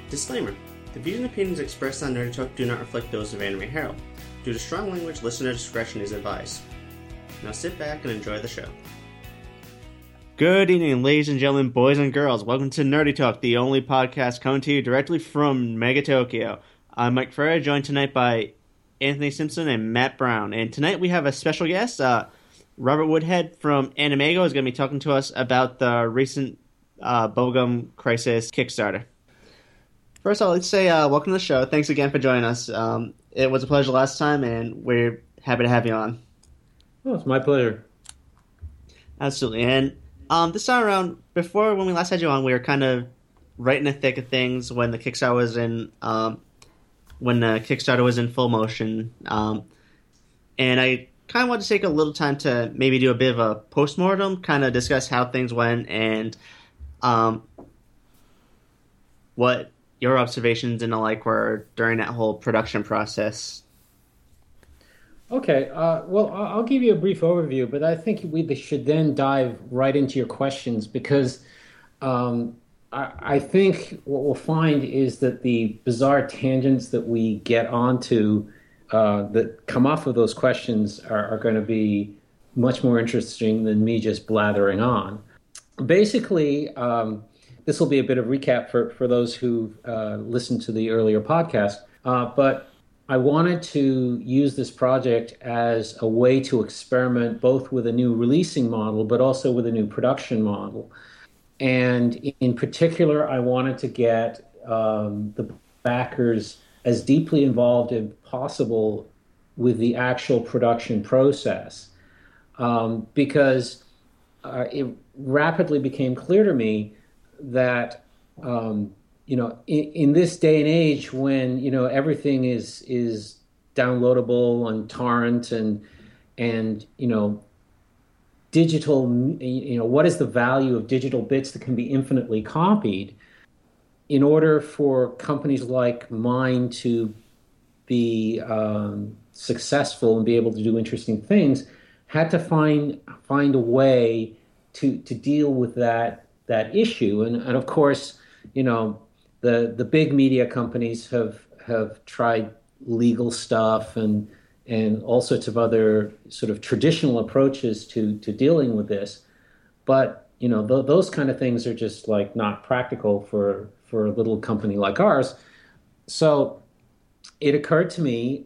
Disclaimer: the views and opinions expressed on Nerdy Talk do not reflect those of Anime Herald. Due to strong language, listener discretion is advised. Now sit back and enjoy the show. Good evening, ladies and gentlemen, boys and girls. Welcome to Nerdy Talk, the only podcast coming to you directly from Mega Tokyo. I'm Mike Ferreira, joined tonight by Anthony Simpson and Matt Brown. And tonight we have a special guest, Robert Woodhead from Animego is going to be talking to us about the recent Bubblegum Crisis Kickstarter. First of all, let's say welcome to the show. Thanks again for joining us. It was a pleasure last time, and we're happy to have you on. Oh, it's my pleasure. Absolutely. And this time around, before when we last had you on, we were kind of right in the thick of things when the Kickstarter was in full motion. And I kind of want to take a little time to maybe do a bit of a postmortem, kind of discuss how things went and what your observations and the like were during that whole production process. Okay, well, I'll give you a brief overview, but I think we should then dive right into your questions because I think what we'll find is that the bizarre tangents that we get onto that come off of those questions are going to be much more interesting than me just blathering on. Basically, this will be a bit of recap for those who listened to the earlier podcast, but I wanted to use this project as a way to experiment both with a new releasing model, but also with a new production model. And in particular, I wanted to get the backers as deeply involved as possible with the actual production process, because it rapidly became clear to me that in this day and age when everything is downloadable on torrent and digital, what is the value of digital bits that can be infinitely copied? In order for companies like mine to be successful and be able to do interesting things, had to find a way to deal with that issue. And of course, the big media companies have tried legal stuff and all sorts of other sort of traditional approaches to dealing with this. But, those kind of things are just like not practical for a little company like ours. So it occurred to me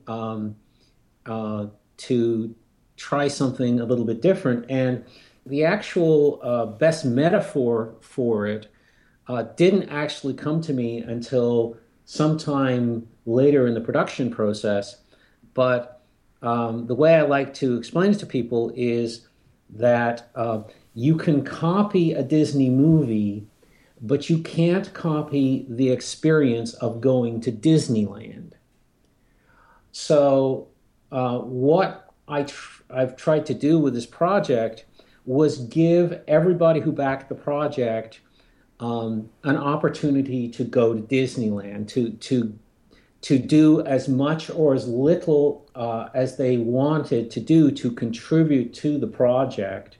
to try something a little bit different. And the actual best metaphor for it didn't actually come to me until sometime later in the production process. But the way I like to explain it to people is that you can copy a Disney movie, but you can't copy the experience of going to Disneyland. So what I've tried to do with this project was give everybody who backed the project an opportunity to go to Disneyland, to do as much or as little as they wanted to do to contribute to the project,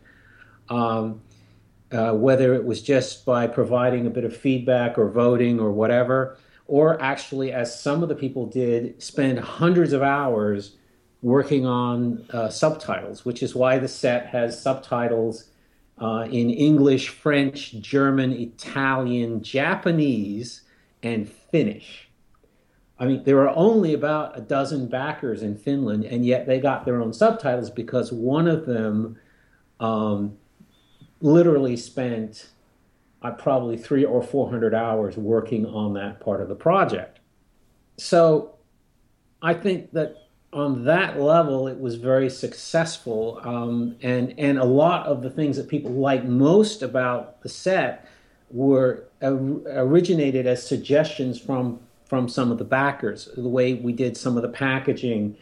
whether it was just by providing a bit of feedback or voting or whatever, or actually, as some of the people did, spend hundreds of hours working on subtitles, which is why the set has subtitles in English, French, German, Italian, Japanese, and Finnish. I mean, there are only about a dozen backers in Finland, and yet they got their own subtitles because one of them literally spent probably 300 or 400 hours working on that part of the project. So I think that on that level, it was very successful, and a lot of the things that people like most about the set were originated as suggestions from some of the backers. The way we did some of the packaging,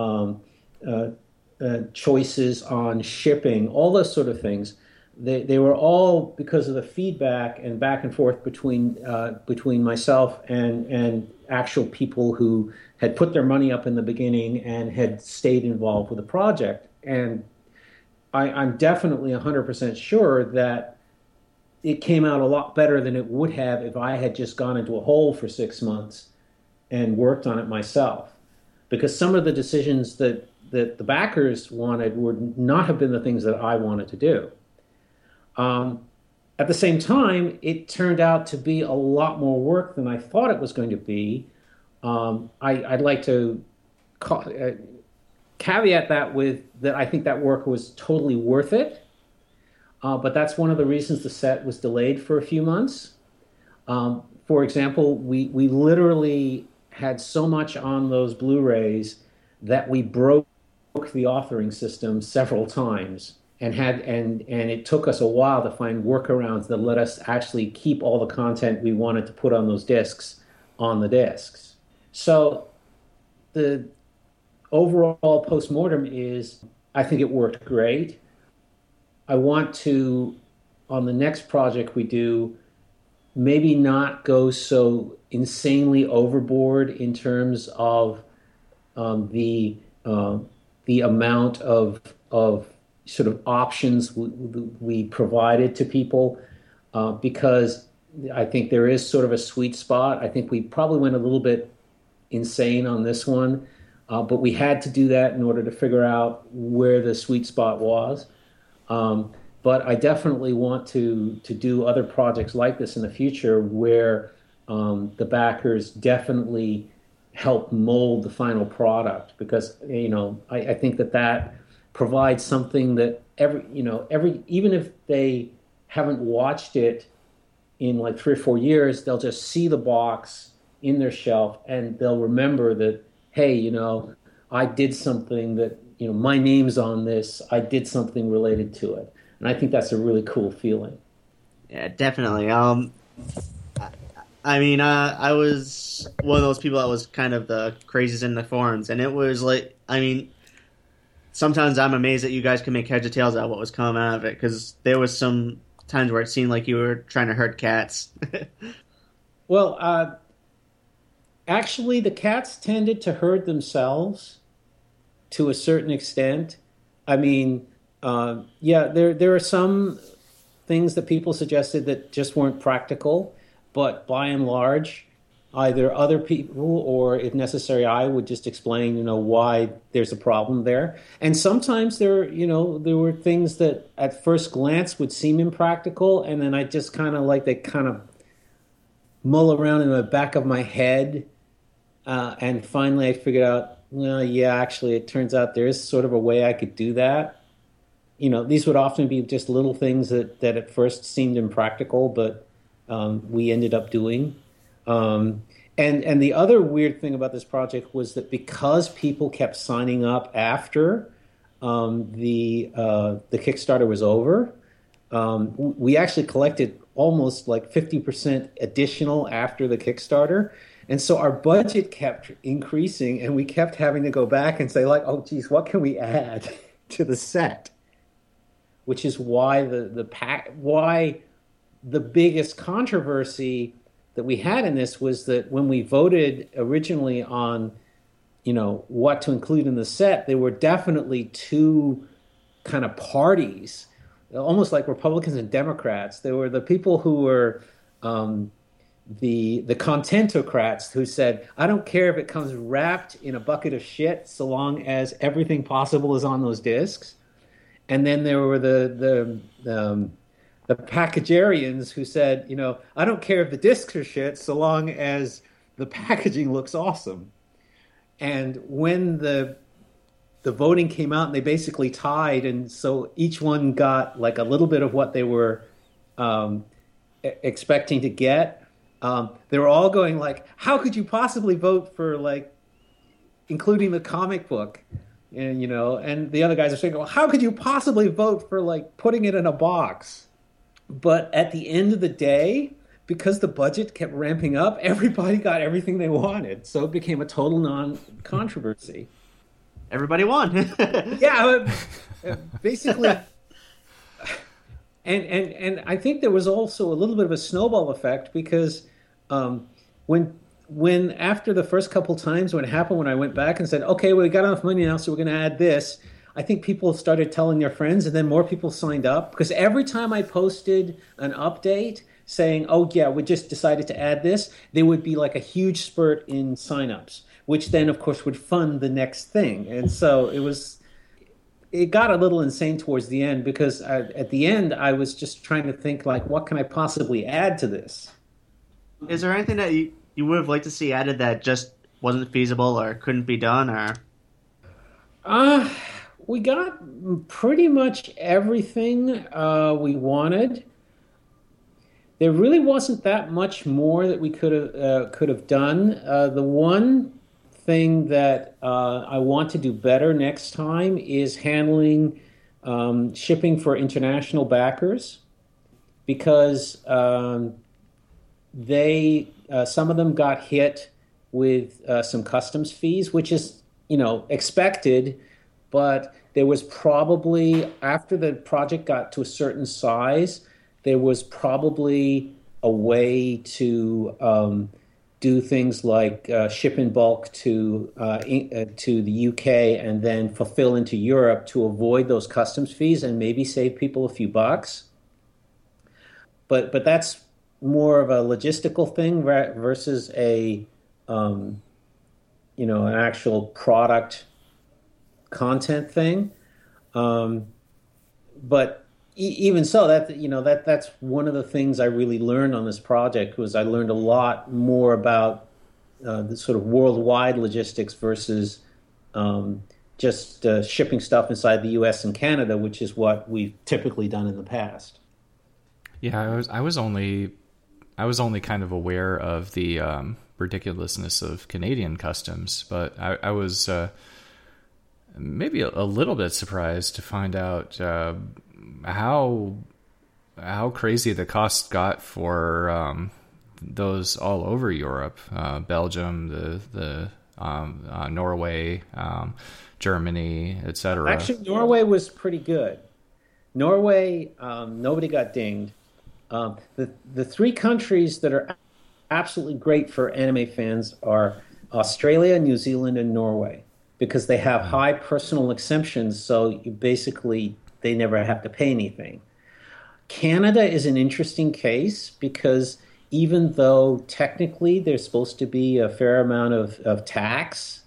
choices on shipping, all those sort of things. They were all because of the feedback and back and forth between myself and actual people who had put their money up in the beginning and had stayed involved with the project. And I'm definitely 100% sure that it came out a lot better than it would have if I had just gone into a hole for 6 months and worked on it myself. Because some of the decisions that the backers wanted would not have been the things that I wanted to do. Um, at the same time, it turned out to be a lot more work than I thought it was going to be. I'd like to caveat that with that I think that work was totally worth it. But that's one of the reasons the set was delayed for a few months. For example, we literally had so much on those Blu-rays that we broke the authoring system several times and it took us a while to find workarounds that let us actually keep all the content we wanted to put on those discs on the discs. So the overall postmortem is I think it worked great. I want to, on the next project we do, maybe not go so insanely overboard in terms of the amount of sort of options we provided to people, because I think there is sort of a sweet spot. I think we probably went a little bit insane on this one, but we had to do that in order to figure out where the sweet spot was. But I definitely want to do other projects like this in the future where the backers definitely help mold the final product, because I think that provides something that every even if they haven't watched it in like 3 or 4 years, they'll just see the box in their shelf and they'll remember that, hey, I did something that, my name's on this. I did something related to it. And I think that's a really cool feeling. Yeah, definitely. I was one of those people that was kind of the craziest in the forums, and it was like, sometimes I'm amazed that you guys can make heads or tails out of what was coming out of it, because there was some times where it seemed like you were trying to herd cats. Well, actually, the cats tended to herd themselves to a certain extent. I mean, yeah, there are some things that people suggested that just weren't practical, but by and large, either other people or, if necessary, I would just explain, why there's a problem there. And sometimes there were things that at first glance would seem impractical, and then I just they kind of mull around in the back of my head, and finally I figured out, well, yeah, actually, it turns out there is sort of a way I could do that. These would often be just little things that at first seemed impractical, but we ended up doing. And the other weird thing about this project was that because people kept signing up after the Kickstarter was over, we actually collected almost like 50% additional after the Kickstarter. And so our budget kept increasing, and we kept having to go back and say, like, oh, geez, what can we add to the set? Which is why why the biggest controversy that we had in this was that when we voted originally on, what to include in the set, there were definitely two kind of parties, almost like Republicans and Democrats. There were the people who were the contentocrats who said, I don't care if it comes wrapped in a bucket of shit so long as everything possible is on those discs. And then there were the packagerians who said, I don't care if the discs are shit so long as the packaging looks awesome. And when the voting came out, and they basically tied, and so each one got like a little bit of what they were expecting to get. They were all going like, how could you possibly vote for like including the comic book? And and the other guys are saying, well, how could you possibly vote for like putting it in a box? But at the end of the day, because the budget kept ramping up, everybody got everything they wanted. So it became a total non-controversy. Everybody won. Yeah, basically. And I think there was also a little bit of a snowball effect, because when after the first couple times when it happened, when I went back and said, okay, well, we got enough money now, so we're going to add this, I think people started telling their friends, and then more people signed up because every time I posted an update saying, "Oh yeah, we just decided to add this," there would be like a huge spurt in signups, which then of course would fund the next thing. And so it got a little insane towards the end because at the end I was just trying to think like, what can I possibly add to this? Is there anything that you would have liked to see added that just wasn't feasible or couldn't be done? Or Uh, we got pretty much everything we wanted. There really wasn't that much more that we could have done. The one thing that I want to do better next time is handling shipping for international backers because they some of them got hit with some customs fees, which is expected, but there was probably after the project got to a certain size, there was probably a way to do things like ship in bulk to the UK and then fulfill into Europe to avoid those customs fees and maybe save people a few bucks. But that's more of a logistical thing versus an actual product content thing. But even so, that's one of the things I really learned on this project was I learned a lot more about the sort of worldwide logistics versus just shipping stuff inside the U.S. and Canada, which is what we've typically done in the past. Yeah, I was only kind of aware of the ridiculousness of Canadian customs, but I was maybe a little bit surprised to find out how crazy the cost got for those all over Europe, Belgium, the Norway, Germany, etc. Actually, Norway was pretty good. Norway, nobody got dinged. The three countries that are absolutely great for anime fans are Australia, New Zealand, and Norway because they have high personal exemptions, so they never have to pay anything. Canada is an interesting case because even though technically there's supposed to be a fair amount of tax,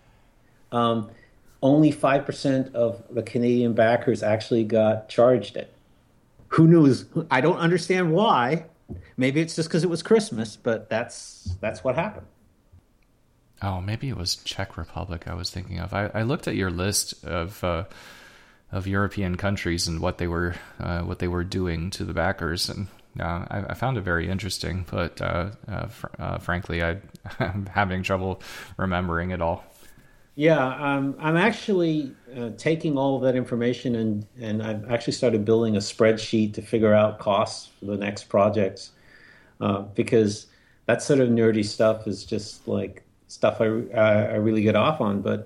only 5% of the Canadian backers actually got charged it. Who knows? I don't understand why. Maybe it's just because it was Christmas, but that's what happened. Oh, maybe it was Czech Republic I was thinking of. I looked at your list of European countries and what they were doing to the backers, and I found it very interesting. But frankly, I'm having trouble remembering it all. Yeah, I'm actually taking all of that information and I've actually started building a spreadsheet to figure out costs for the next projects because that sort of nerdy stuff is just like stuff I really get off on. But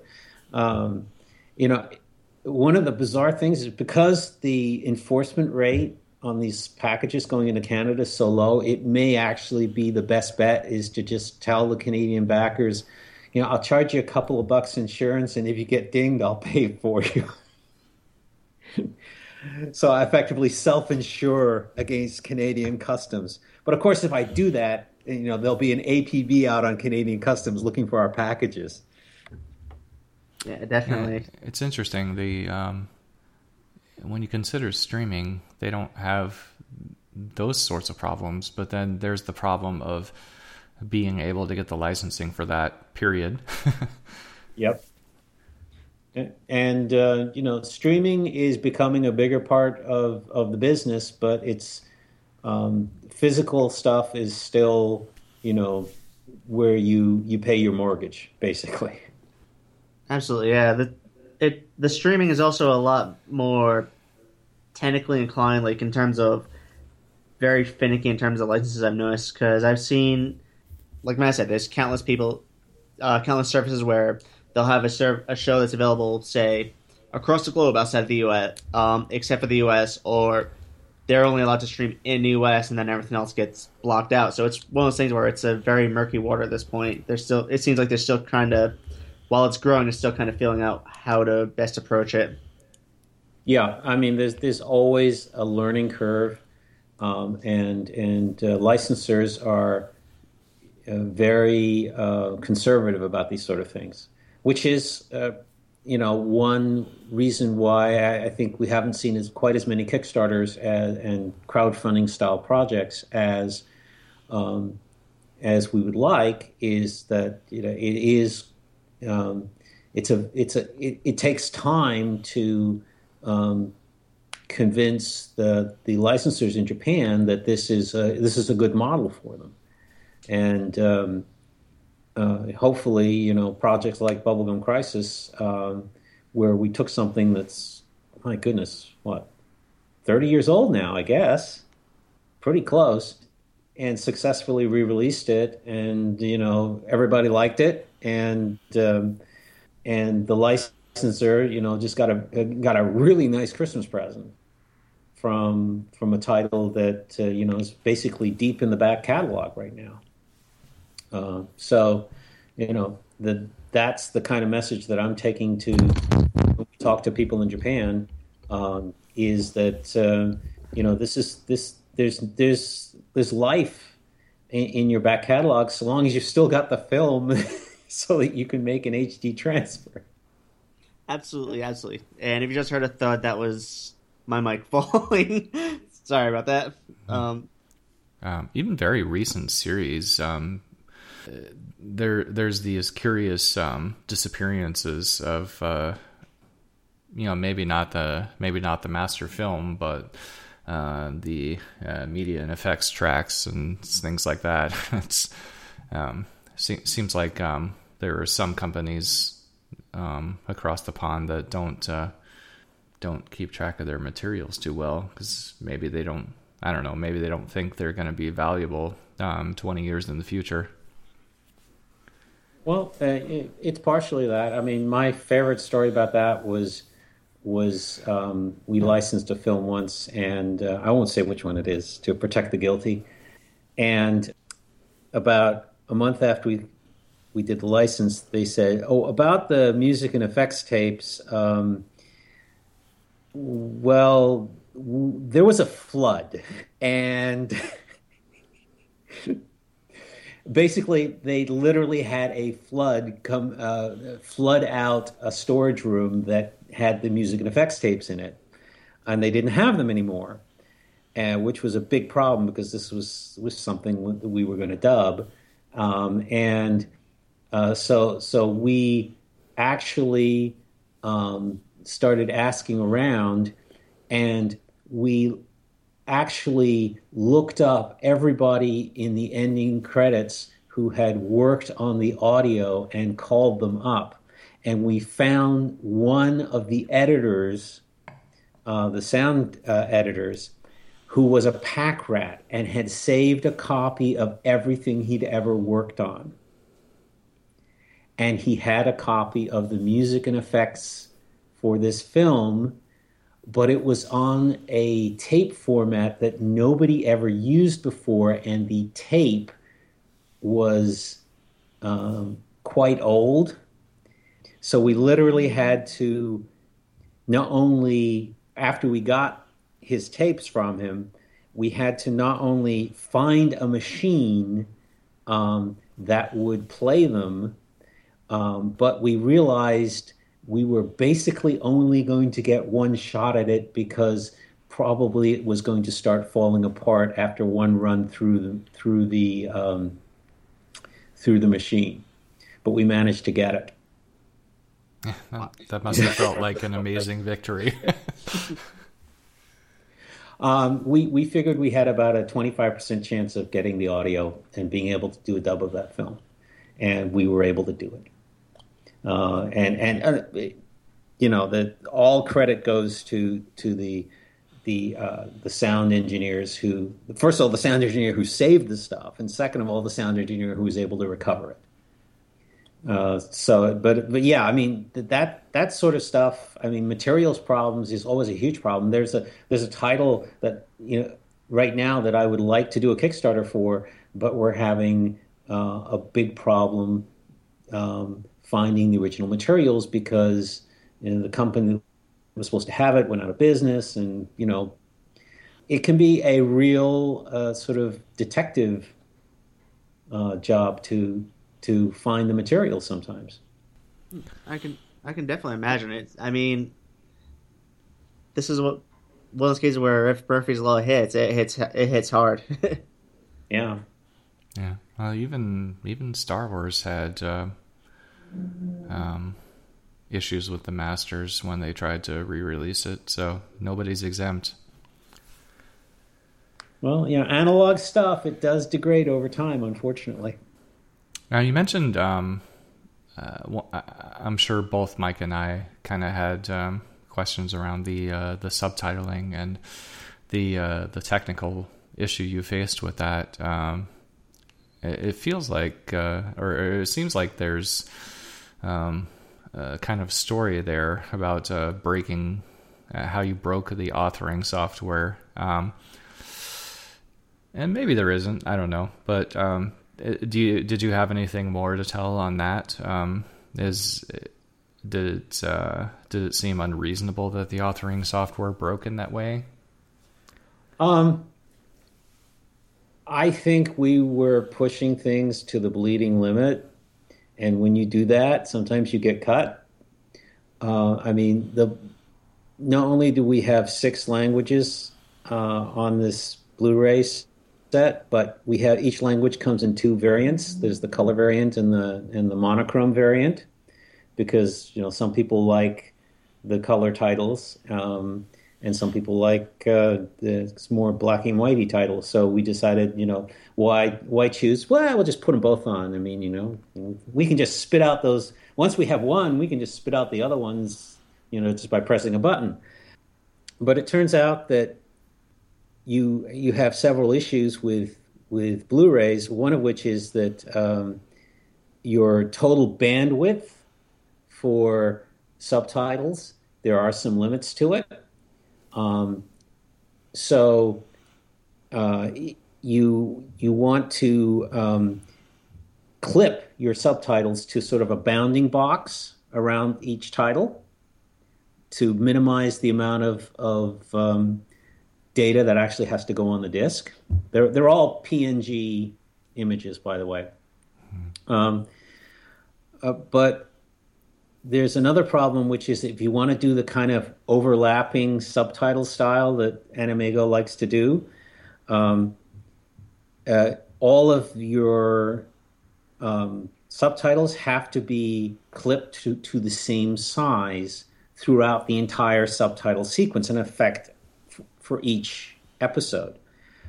one of the bizarre things is because the enforcement rate on these packages going into Canada is so low, it may actually be the best bet is to just tell the Canadian backers, I'll charge you a couple of bucks insurance, and if you get dinged, I'll pay it for you. So I effectively self-insure against Canadian customs. But of course, if I do that, there'll be an APB out on Canadian customs looking for our packages. yeah, definitely. Yeah, it's interesting. When you consider streaming, they don't have those sorts of problems, but then there's the problem of being able to get the licensing for that period. Yep. And streaming is becoming a bigger part of the business, but it's physical stuff is still, where you pay your mortgage, basically. Absolutely, yeah. The streaming is also a lot more technically inclined, like in terms of very finicky in terms of licenses. I've noticed because I've seen, like Matt said, there's countless services where they'll have a show that's available, say, across the globe outside of the U.S., except for the U.S., or they're only allowed to stream in the U.S. and then everything else gets blocked out. So it's one of those things where it's a very murky water at this point. It seems like they're still kind of, while it's growing, they're still kind of feeling out how to best approach it. Yeah, I mean, there's always a learning curve, and licensors are very conservative about these sort of things, which is, one reason why I think we haven't seen quite as many Kickstarters and crowdfunding style projects um, as we would like. Is that um, it takes time to um, convince the licensors in Japan that this is a good model for them. And hopefully, projects like Bubblegum Crisis, where we took something that's, my goodness, what, 30 years old now, I guess, pretty close, and successfully re-released it, and everybody liked it, and the licensor, just got a really nice Christmas present from a title that is basically deep in the back catalog right now. So, that's the kind of message that I'm taking to when we talk to people in Japan, is that there's life in your back catalog so long as you've still got the film, so that you can make an HD transfer. Absolutely, absolutely. And if you just heard a thud, that was my mic falling. Sorry about that. Even very recent series. There's these curious disappearances of maybe not the master film, but the media and effects tracks and things like that. It's seems like there are some companies across the pond that don't keep track of their materials too well, because maybe they don't. I don't know. Maybe they don't think they're going to be valuable 20 years in the future. Well, it's partially that. I mean, my favorite story about that was we licensed a film once, and I won't say which one it is, to protect the guilty. And about a month after we did the license, they said, "Oh, about the music and effects tapes. Well, there was a flood, and." Basically, they literally had a flood flood out a storage room that had the music and effects tapes in it, and they didn't have them anymore, which was a big problem because this was something that we were going to dub, so we actually started asking around, and we actually looked up everybody in the ending credits who had worked on the audio and called them up. And we found one of the editors, the sound editors, who was a pack rat and had saved a copy of everything he'd ever worked on. And he had a copy of the music and effects for this film, but it was on a tape format that nobody ever used before, and the tape was quite old. So we literally had to, not only, after we got his tapes from him, we had to not only find a machine that would play them, but we realized we were basically only going to get one shot at it, because probably it was going to start falling apart after one run through the machine. But we managed to get it. That must have felt like an amazing victory. We figured we had about a 25% chance of getting the audio and being able to do a dub of that film, and we were able to do it. That all credit goes to the sound engineers who, first of all, the sound engineer who saved the stuff, and second of all, the sound engineer who was able to recover it. But yeah, I mean, that sort of stuff. I mean, materials problems is always a huge problem. There's a title that right now that I would like to do a Kickstarter for, but we're having a big problem finding the original materials, because the company was supposed to have it, went out of business, and it can be a real sort of detective job to find the material sometimes. I can definitely imagine it. I mean, this is one of those cases where if Murphy's Law hits, it hits hard. Yeah. Well, even Star Wars had issues with the masters when they tried to re-release it, so nobody's exempt. Well, analog stuff, it does degrade over time, unfortunately. Now, you mentioned, I'm sure both Mike and I kind of had questions around the subtitling and the technical issue you faced with that. It feels like, or it seems like there's a kind of story there about breaking, how you broke the authoring software. And maybe there isn't, I don't know. But did you have anything more to tell on that? Did it seem unreasonable that the authoring software broke in that way? I think we were pushing things to the bleeding limit, and when you do that, sometimes you get cut. I mean, not only do we have 6 languages on this Blu-ray set, but we have each language comes in 2 variants. There's the color variant and the monochrome variant, because some people like the color titles. And some people like the more black and whitey titles. So we decided, why choose? Well, we'll just put them both on. I mean, we can just spit out those. Once we have one, we can just spit out the other ones, just by pressing a button. But it turns out that you have several issues with Blu-rays. One of which is that your total bandwidth for subtitles, there are some limits to it. So you want to clip your subtitles to sort of a bounding box around each title to minimize the amount of data that actually has to go on the disc. They're all PNG images, by the way. But there's another problem, which is if you want to do the kind of overlapping subtitle style that Animego likes to do, all of your subtitles have to be clipped to the same size throughout the entire subtitle sequence, in effect, for each episode.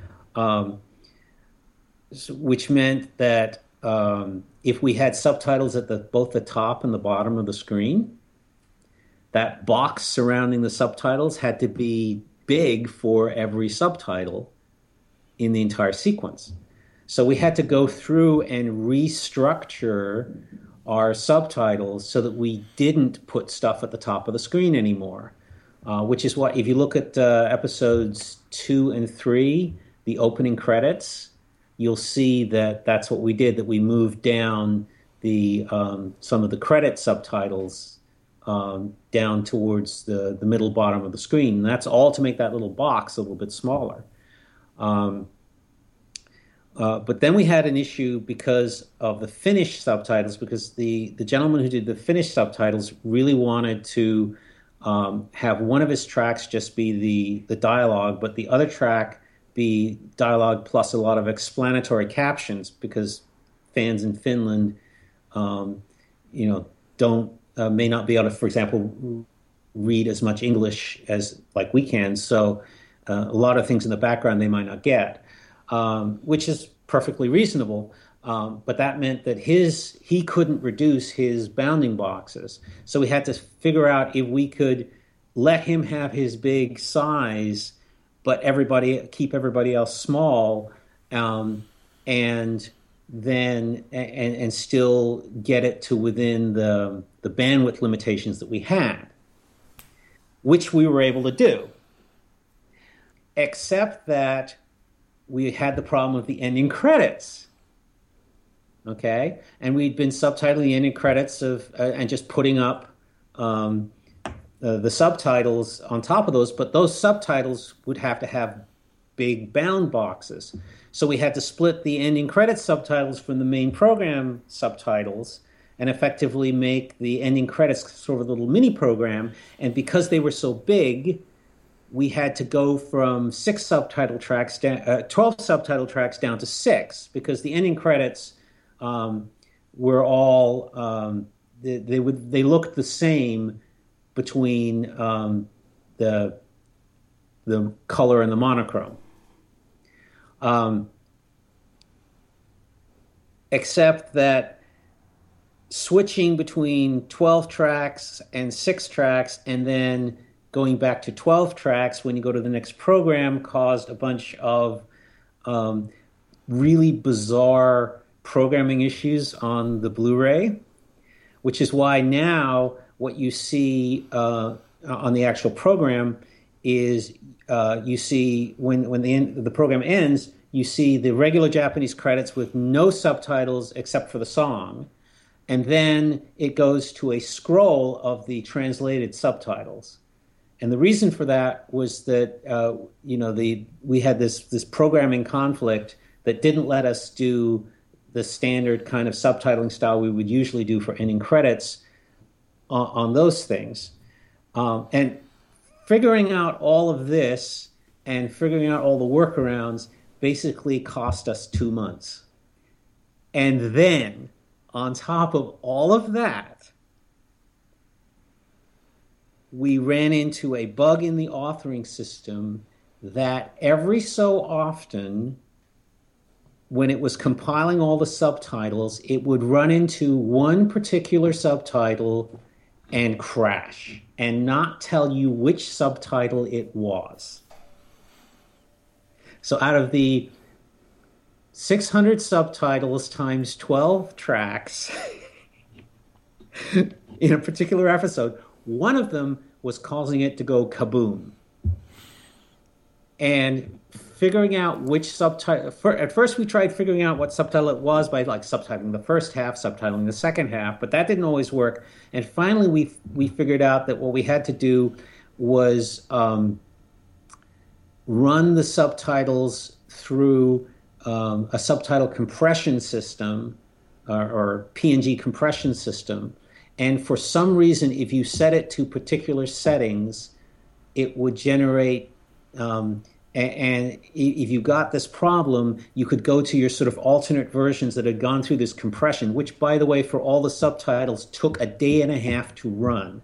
Which meant that if we had subtitles at both the top and the bottom of the screen, that box surrounding the subtitles had to be big for every subtitle in the entire sequence. So we had to go through and restructure our subtitles so that we didn't put stuff at the top of the screen anymore, which is what, if you look at episodes 2 and 3, the opening credits, you'll see that that's what we did, that we moved down the some of the credit subtitles down towards the middle bottom of the screen. And that's all to make that little box a little bit smaller. But then we had an issue because of the Finnish subtitles, because the gentleman who did the Finnish subtitles really wanted to have one of his tracks just be the dialogue, but the other track be dialogue plus a lot of explanatory captions, because fans in Finland, don't may not be able to, for example, read as much English as like we can. So a lot of things in the background they might not get, which is perfectly reasonable. But that meant that he couldn't reduce his bounding boxes. So we had to figure out if we could let him have his big size, but keep everybody else small, and then and still get it to within the bandwidth limitations that we had, which we were able to do. Except that we had the problem of the ending credits. Okay, and we'd been subtitling the ending credits and just putting up the subtitles on top of those, but those subtitles would have to have big bound boxes. So we had to split the ending credits subtitles from the main program subtitles and effectively make the ending credits sort of a little mini program. And because they were so big, we had to go from 12 subtitle tracks down to 6, because the ending credits were all they looked the same between the color and the monochrome. Except that switching between 12 tracks and 6 tracks and then going back to 12 tracks when you go to the next program caused a bunch of really bizarre programming issues on the Blu-ray, which is why now what you see on the actual program is you see when the program ends, you see the regular Japanese credits with no subtitles except for the song, and then it goes to a scroll of the translated subtitles. And the reason for that was that we had this programming conflict that didn't let us do the standard kind of subtitling style we would usually do for ending credits on those things. And figuring out all of this and figuring out all the workarounds basically cost us 2 months. And then, on top of all of that, we ran into a bug in the authoring system that every so often, when it was compiling all the subtitles, it would run into one particular subtitle and crash and not tell you which subtitle it was. So out of the 600 subtitles times 12 tracks in a particular episode, one of them was causing it to go kaboom. And figuring out which subtitle... At first we tried figuring out what subtitle it was by subtitling the first half, subtitling the second half, but that didn't always work. And finally we figured out that what we had to do was run the subtitles through a subtitle compression system or PNG compression system. And for some reason, if you set it to particular settings, it would generate... and if you got this problem, you could go to your sort of alternate versions that had gone through this compression, which, by the way, for all the subtitles, took a day and a half to run.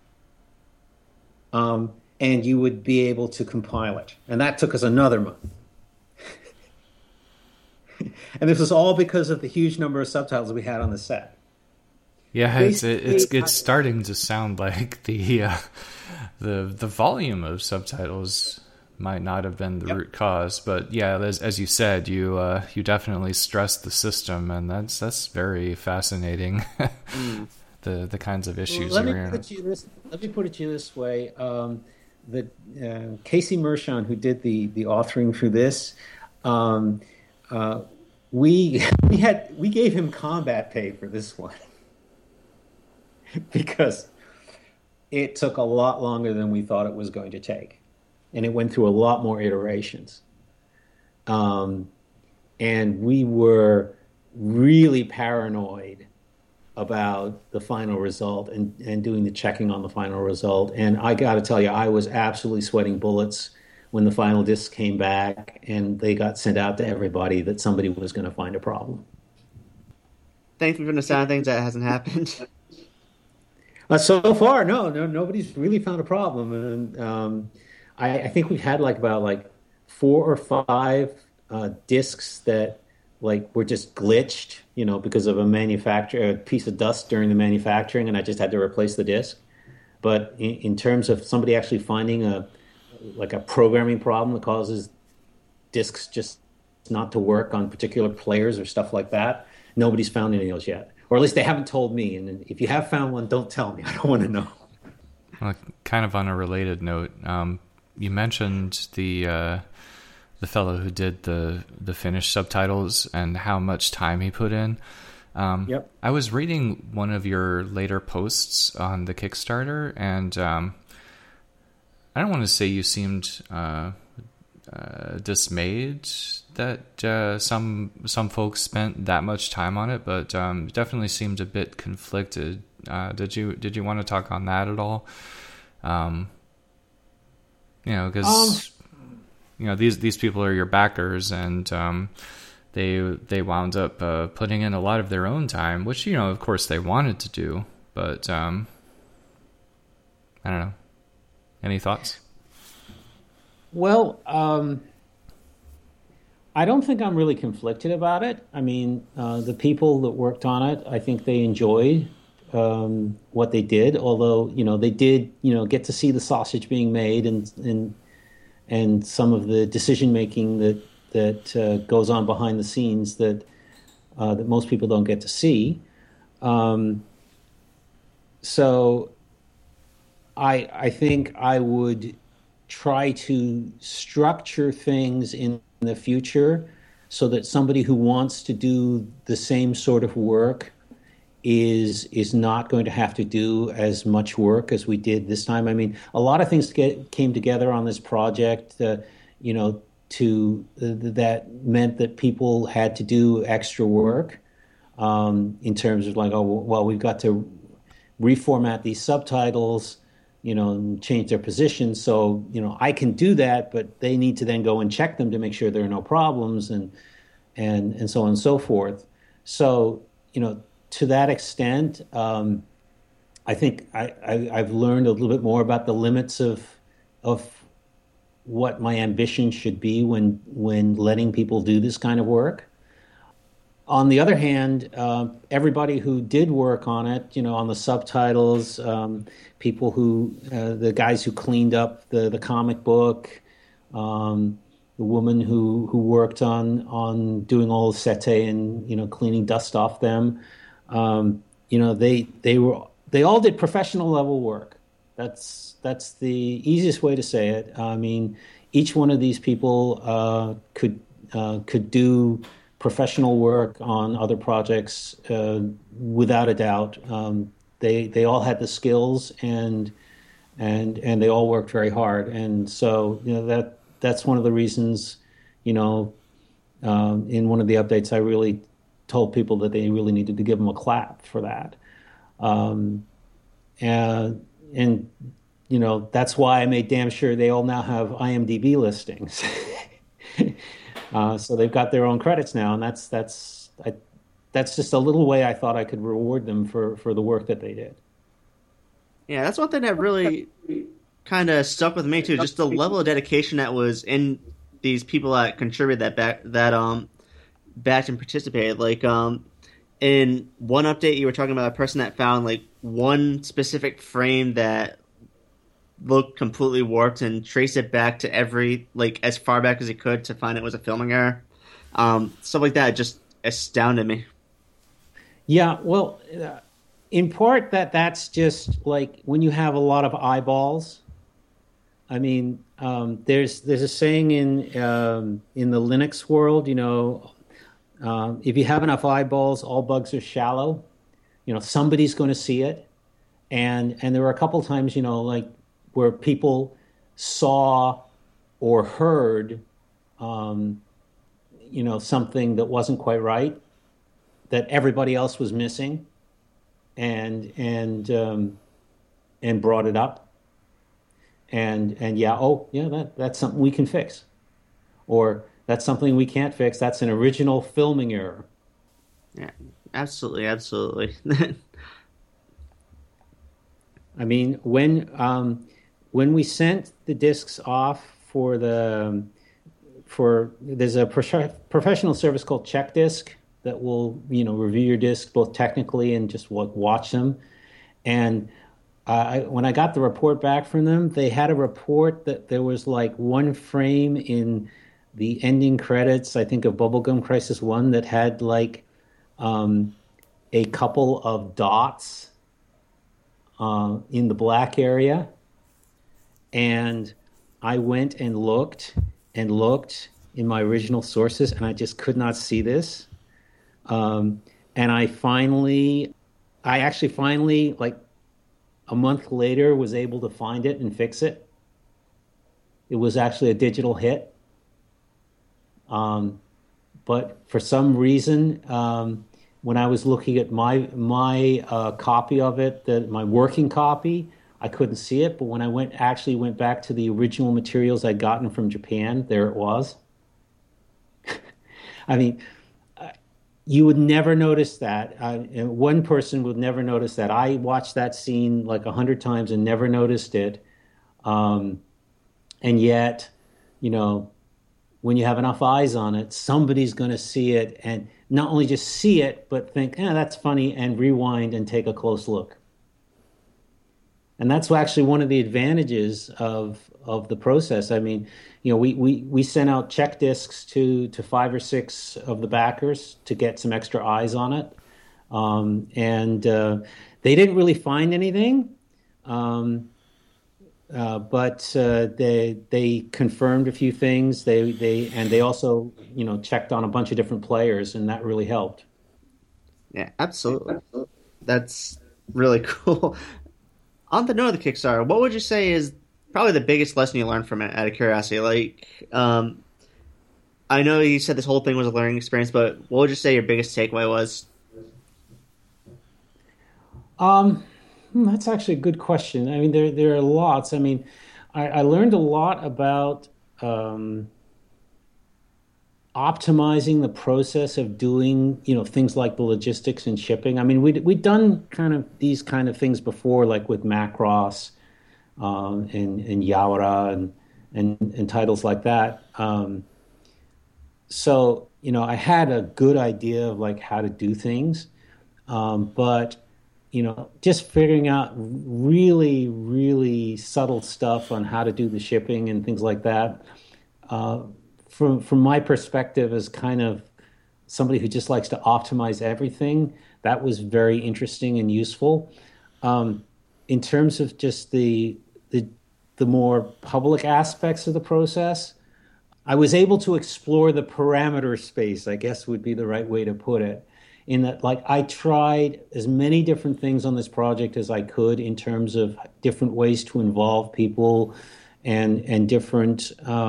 And you would be able to compile it. And that took us another month. And this was all because of the huge number of subtitles we had on the set. Yeah, it's starting to sound like the volume of subtitles might not have been the root cause, but yeah, as you said, you definitely stressed the system, and that's very fascinating. The kinds of issues. Let me put it to you this way: Casey Mershon, who did the authoring for this, we gave him combat pay for this one because it took a lot longer than we thought it was going to take. And it went through a lot more iterations. And we were really paranoid about the final result and doing the checking on the final result. And I got to tell you, I was absolutely sweating bullets when the final discs came back and they got sent out to everybody that somebody was going to find a problem. Thankfully, from the sound of things, that hasn't happened. So far, nobody's really found a problem. And I think we've had about 4 or 5 discs that were just glitched, because of a piece of dust during the manufacturing, and I just had to replace the disc. But in terms of somebody actually finding a programming problem that causes discs just not to work on particular players or stuff like that, nobody's found any of those yet. Or at least they haven't told me. And if you have found one, don't tell me. I don't want to know. Well, kind of on a related note, you mentioned the fellow who did the Finnish subtitles and how much time he put in. Yep. I was reading one of your later posts on the Kickstarter, and I don't want to say you seemed dismayed that some folks spent that much time on it, but definitely seemed a bit conflicted. Did you want to talk on that at all? Because these people are your backers, and they wound up putting in a lot of their own time, which of course they wanted to do, but I don't know. Any thoughts? Well, I don't think I'm really conflicted about it. I mean, the people that worked on it, I think they enjoyed what they did. Although, they did, get to see the sausage being made and some of the decision making that goes on behind the scenes that most people don't get to see. So I think I would try to structure things in the future so that somebody who wants to do the same sort of work is not going to have to do as much work as we did this time. I mean, a lot of things came together on this project, that meant that people had to do extra work in terms of like, oh, well, we've got to reformat these subtitles, and change their position. So, I can do that, but they need to then go and check them to make sure there are no problems and so on and so forth. So, to that extent, I think I've learned a little bit more about the limits of what my ambition should be when letting people do this kind of work. On the other hand, everybody who did work on it, on the subtitles, people the guys who cleaned up the comic book, the woman who worked on doing all the sete and cleaning dust off them, they all did professional level work. That's the easiest way to say it. I mean, each one of these people could do professional work on other projects without a doubt. They all had the skills and they all worked very hard. And so that's one of the reasons in one of the updates I really told people that they really needed to give them a clap for that. And that's why I made damn sure they all now have IMDb listings. So they've got their own credits now, and that's just a little way I thought I could reward them for the work that they did. Yeah, that's one thing that really kind of stuck with me too. Just the level of dedication that was in these people that contributed that backed and participated. Like in one update, you were talking about a person that found like one specific frame that looked completely warped and traced it back to as far back as he could to find it was a filming error. Stuff like that just astounded me. Yeah, well, in part that's just like when you have a lot of eyeballs. I mean, there's a saying in the Linux world, if you have enough eyeballs, all bugs are shallow. Somebody's going to see it, and there were a couple times, like where people saw or heard, something that wasn't quite right, that everybody else was missing, and brought it up, and that's something we can fix, or that's something we can't fix. That's an original filming error. Yeah, absolutely. I mean, when we sent the discs off there's a professional service called CheckDisc that will review your discs both technically and just watch them. And when I got the report back from them, they had a report that there was like one frame in the ending credits, I think, of Bubblegum Crisis 1 that had like a couple of dots in the black area. And I went and looked in my original sources, and I just could not see this. And I actually finally, like a month later, was able to find it and fix it. it was actually a digital hit. But for some reason, when I was looking at my copy of it, my working copy, I couldn't see it. But when I went back to the original materials I'd gotten from Japan, there it was. I mean, you would never notice that. And one person would never notice that. I watched that scene like 100 times and never noticed it. And yet, you know, when you have enough eyes on it, somebody's going to see it and not only just see it, but think, that's funny, and rewind and take a close look. And that's actually one of the advantages of the process. I mean, you know, we sent out check discs to 5 or 6 of the backers to get some extra eyes on it. And they didn't really find anything. But they confirmed a few things. They also, you know, checked on a bunch of different players, and that really helped. Yeah, absolutely. That's really cool. On the note of the Kickstarter, what would you say is probably the biggest lesson you learned from it, out of curiosity? Like, I know you said this whole thing was a learning experience, but what would you say your biggest takeaway was? That's actually a good question. I mean, there are lots. I mean, I learned a lot about optimizing the process of doing, you know, things like the logistics and shipping. I mean, we'd done kind of these kind of things before, like with Macross and Yawara and titles like that. So, you know, I had a good idea of like how to do things, but you know, just figuring out really, really subtle stuff on how to do the shipping and things like that. From my perspective as kind of somebody who just likes to optimize everything, that was very interesting and useful. In terms of just the more public aspects of the process, I was able to explore the parameter space, I guess would be the right way to put it. In that, like, I tried as many different things on this project as I could in terms of different ways to involve people and different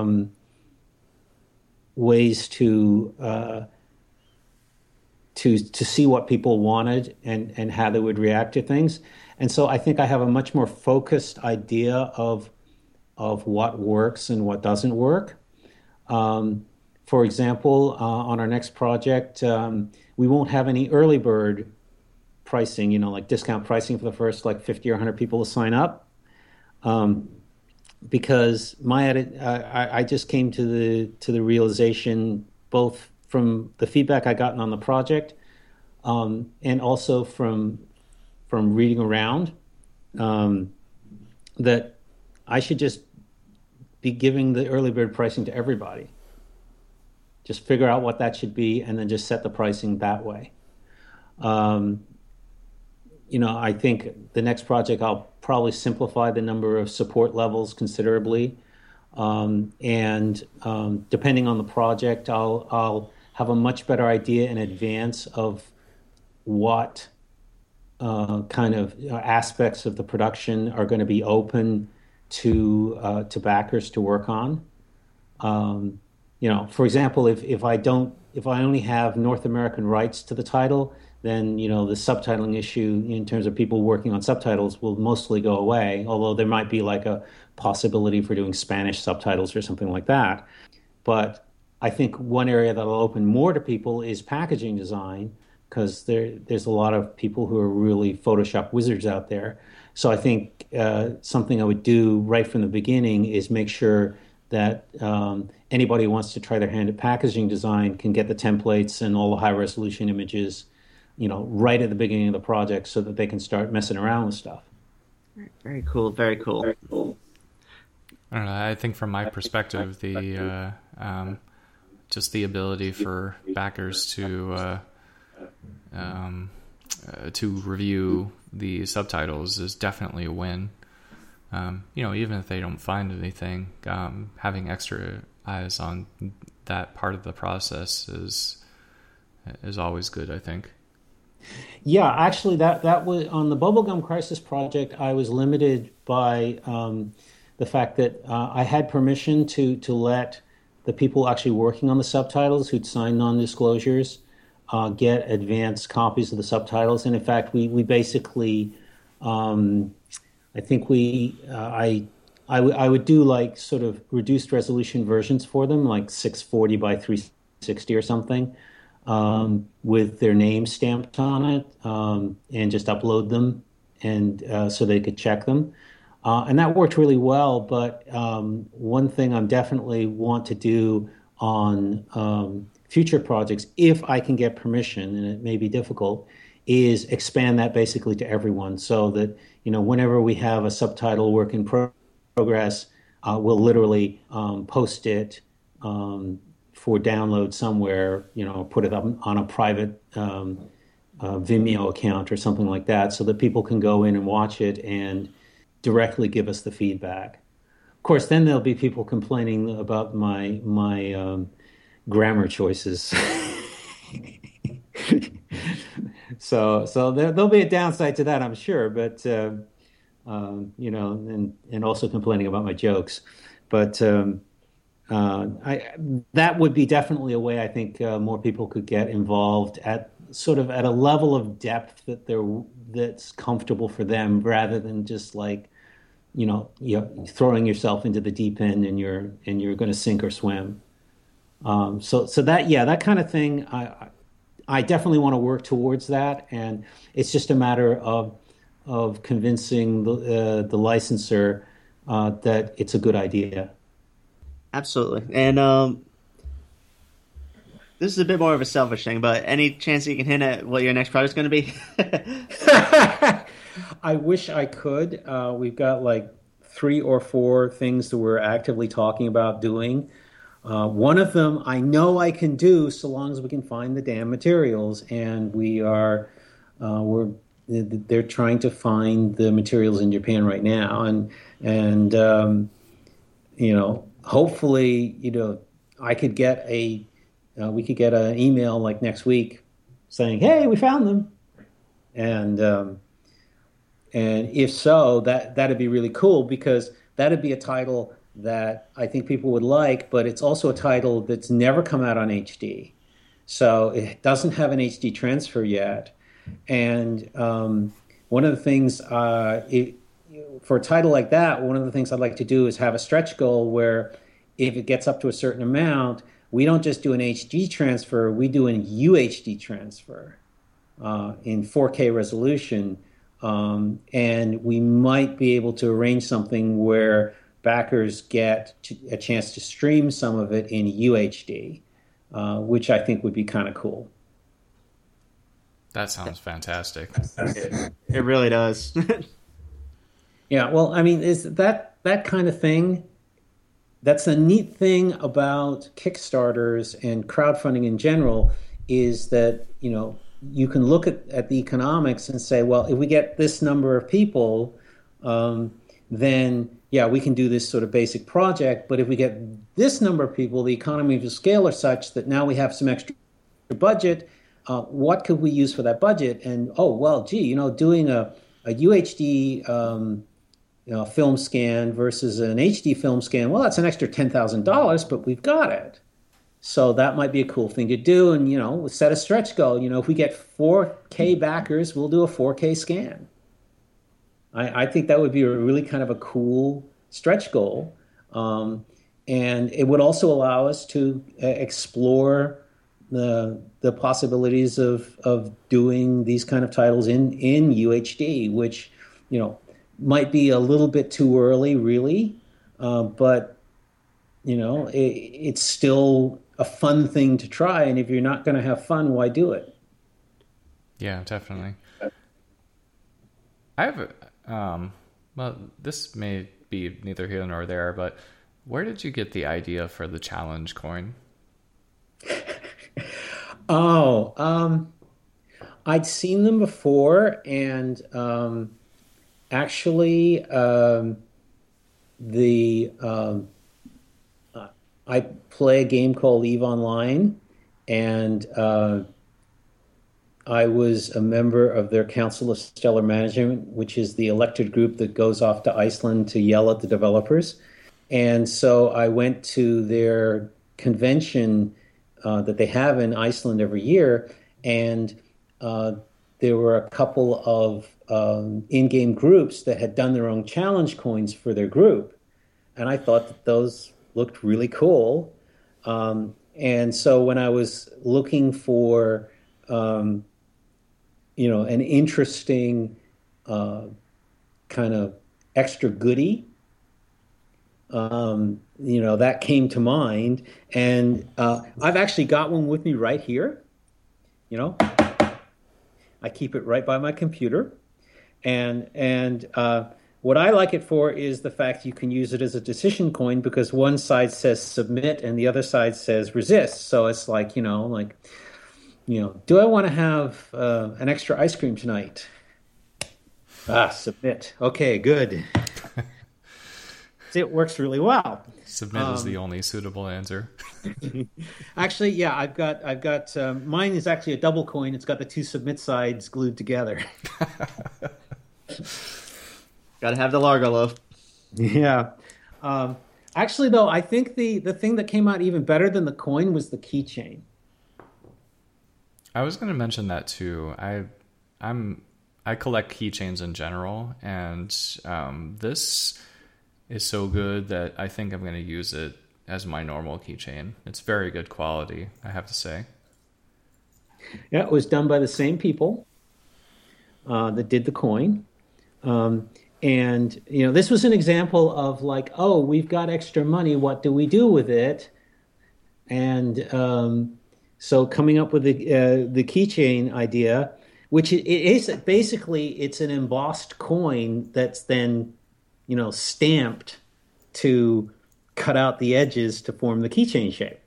ways to see what people wanted and how they would react to things. And so I think I have a much more focused idea of what works and what doesn't work. For example, on our next project, we won't have any early bird pricing, you know, like discount pricing for the first like 50 or 100 people to sign up. Because I just came to the realization, both from the feedback I gotten on the project, and also from reading around, that I should just be giving the early bird pricing to everybody. Just figure out what that should be, and then just set the pricing that way. You know, I think the next project I'll probably simplify the number of support levels considerably, and depending on the project, I'll have a much better idea in advance of what kind of aspects of the production are going to be open to backers to work on. You know, for example, if I only have North American rights to the title, then, you know, the subtitling issue in terms of people working on subtitles will mostly go away, although there might be like a possibility for doing Spanish subtitles or something like that. But I think one area that'll open more to people is packaging design, because there's a lot of people who are really Photoshop wizards out there. So I think something I would do right from the beginning is make sure that anybody who wants to try their hand at packaging design can get the templates and all the high resolution images, you know, right at the beginning of the project, so that they can start messing around with stuff. Very cool. Very cool. Very cool. I don't know. I think from my perspective, the just the ability for backers to review the subtitles is definitely a win. You know, even if they don't find anything, having extra eyes on that part of the process is always good, I think. Yeah, actually, that was on the Bubblegum Crisis project. I was limited by the fact that I had permission to let the people actually working on the subtitles who'd signed non-disclosures get advanced copies of the subtitles. And in fact, we basically, I think I would do like sort of reduced resolution versions for them, like 640 by 360 or something, with their name stamped on it, and just upload them, and so they could check them. And that worked really well. But one thing I definitely want to do on future projects, if I can get permission, and it may be difficult, is expand that basically to everyone, so that whenever we have a subtitle work in progress, we'll literally post it for download somewhere, put it up on a private Vimeo account or something like that, so that people can go in and watch it and directly give us the feedback. Of course, then there'll be people complaining about my grammar choices. So there'll be a downside to that, I'm sure, but and also complaining about my jokes. But that would be definitely a way I think more people could get involved at a level of depth that's comfortable for them, rather than just like throwing yourself into the deep end and you're going to sink or swim. So that kind of thing, I definitely want to work towards that, and it's just a matter of convincing the licensor that it's a good idea. Absolutely. And this is a bit more of a selfish thing, but any chance you can hint at what your next project's going to be? I wish I could. We've got like 3 or 4 things that we're actively talking about doing. One of them I know I can do, so long as we can find the damn materials, and they're trying to find the materials in Japan right now, and hopefully I could get we could get an email like next week saying, "Hey, we found them," and if so, that'd be really cool, because that'd be a title that I think people would like, but it's also a title that's never come out on HD. So it doesn't have an HD transfer yet. And one of the things, for a title like that, one of the things I'd like to do is have a stretch goal where if it gets up to a certain amount, we don't just do an HD transfer, we do an UHD transfer in 4K resolution. And we might be able to arrange something where backers get a chance to stream some of it in UHD, which I think would be kind of cool. That sounds fantastic. It really does. Yeah, well, I mean, is that kind of thing? That's a neat thing about Kickstarters and crowdfunding in general, is that you can look at the economics and say, well, if we get this number of people, then yeah, we can do this sort of basic project. But if we get this number of people, the economies of scale are such that now we have some extra budget. What could we use for that budget? And doing a UHD film scan versus an HD film scan, well, that's an extra $10,000, but we've got it. So that might be a cool thing to do. And set a stretch goal. If we get 4K backers, we'll do a 4K scan. I think that would be a really kind of a cool stretch goal. And it would also allow us to explore the possibilities of doing these kind of titles in UHD, which, might be a little bit too early, really. But, it's still a fun thing to try. And if you're not going to have fun, why do it? Yeah, definitely. I have well, this may be neither here nor there, but where did you get the idea for the challenge coin? I'd seen them before, and actually, I play a game called EVE Online, and I was a member of their Council of Stellar Management, which is the elected group that goes off to Iceland to yell at the developers. And so I went to their convention that they have in Iceland every year, and there were a couple of in-game groups that had done their own challenge coins for their group, and I thought that those looked really cool. And so when I was looking for an interesting kind of extra goodie, that came to mind. And I've actually got one with me right here. I keep it right by my computer. And what I like it for is the fact you can use it as a decision coin, because one side says submit and the other side says resist. So it's like, do I want to have an extra ice cream tonight? Submit. Okay, good. It works really well. Submit is the only suitable answer. Actually, yeah, I've got mine is actually a double coin. It's got the two submit sides glued together. Got to have the Largo loaf. Yeah. Actually, though, I think the thing that came out even better than the coin was the keychain. I was going to mention that too. I collect keychains in general, and this is so good that I think I'm going to use it as my normal keychain. It's very good quality, I have to say. Yeah, it was done by the same people that did the coin. And, this was an example of like, oh, we've got extra money. What do we do with it? And so coming up with the keychain idea, which it is basically, it's an embossed coin that's then, stamped to cut out the edges to form the keychain shape.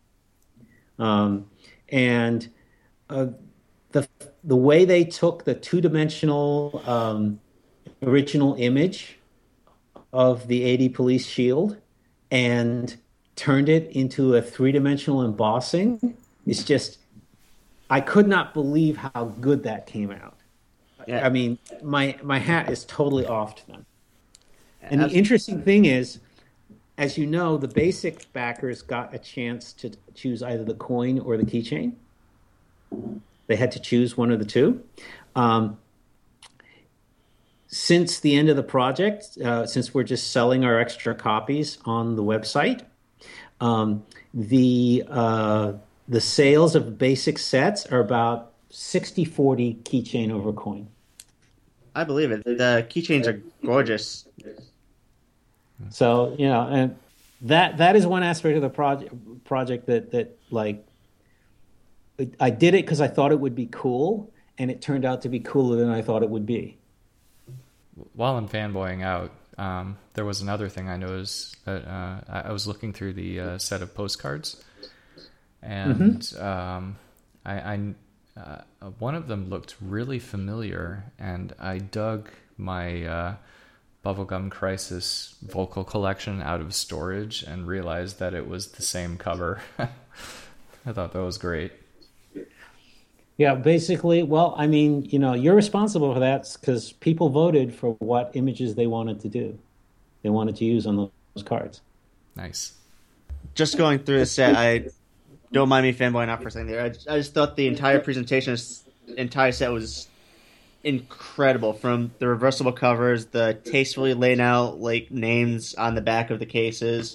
And the way they took the two-dimensional original image of the AD police shield and turned it into a three-dimensional embossing is just, I could not believe how good that came out. Yeah. I mean, my hat is totally off to them. And the interesting thing is, as you know, the basic backers got a chance to choose either the coin or the keychain. They had to choose one of the two. Since the end of the project, since we're just selling our extra copies on the website, the sales of basic sets are about 60-40 keychain over coin. I believe it. The keychains are gorgeous. So, and that is one aspect of the project that like, I did it because I thought it would be cool, and it turned out to be cooler than I thought it would be. While I'm fanboying out, there was another thing I noticed that I was looking through the set of postcards, and one of them looked really familiar, and I dug my Bubblegum Crisis vocal collection out of storage and realized that it was the same cover. I thought that was great. Yeah, basically, well, I mean, you're responsible for that because people voted for what images they wanted to do. They wanted to use on those cards. Nice. Just going through the set, I don't mind me fanboying out for a second there. I just thought the entire presentation, entire set was incredible. From the reversible covers, the tastefully laid out like names on the back of the cases,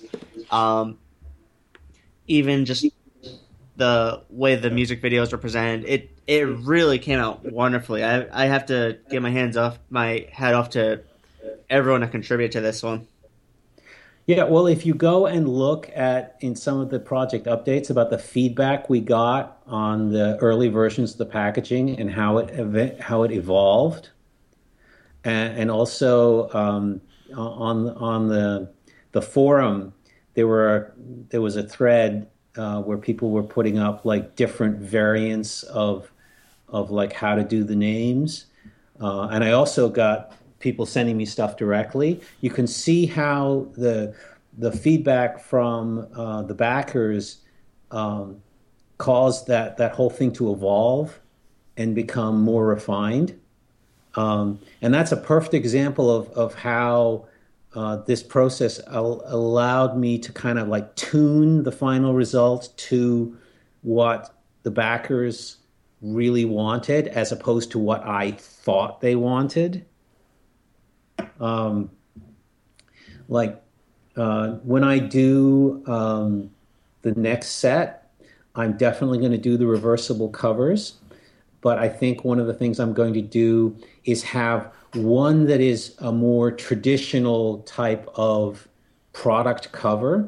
even just the way the music videos were presented, it really came out wonderfully. I have to get my hat off to everyone that contributed to this one. Yeah, well, if you go and look in some of the project updates about the feedback we got on the early versions of the packaging and how it evolved, and also on the forum, there was a thread where people were putting up like different variants of like how to do the names, and I also got people sending me stuff directly. You can see how the feedback from the backers caused that whole thing to evolve. and become more refined. And that's a perfect example of how this process allowed me to kind of like tune the final result to what the backers really wanted as opposed to what I thought they wanted. Um, like when I do the next set, I'm definitely going to do the reversible covers. But I think one of the things I'm going to do is have one that is a more traditional type of product cover.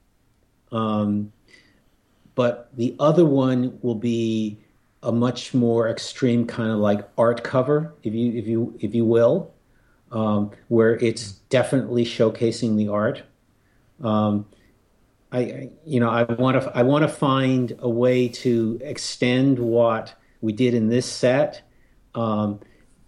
But the other one will be a much more extreme kind of like art cover, if you will, where it's definitely showcasing the art. Um, I want to find a way to extend what we did in this set, um,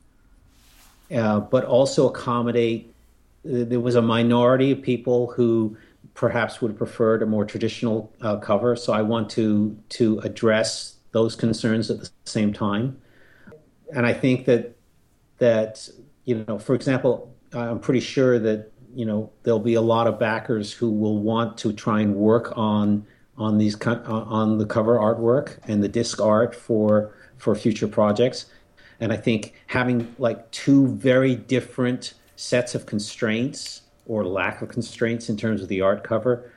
but also accommodate. There was a minority of people who perhaps would have preferred a more traditional cover, so I want to address those concerns at the same time. And I think that for example, I'm pretty sure that there'll be a lot of backers who will want to try and work on the cover artwork and the disc art for future projects. And I think having like two very different sets of constraints or lack of constraints in terms of the art cover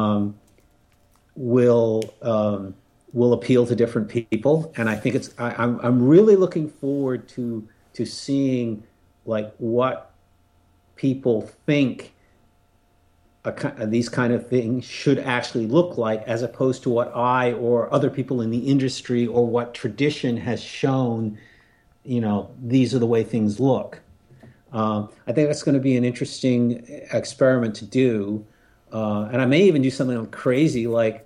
will appeal to different people. And I think I'm really looking forward to seeing like what people think these kind of things should actually look like, as opposed to what I or other people in the industry or what tradition has shown. These are the way things look. I think that's going to be an interesting experiment to do, and I may even do something crazy like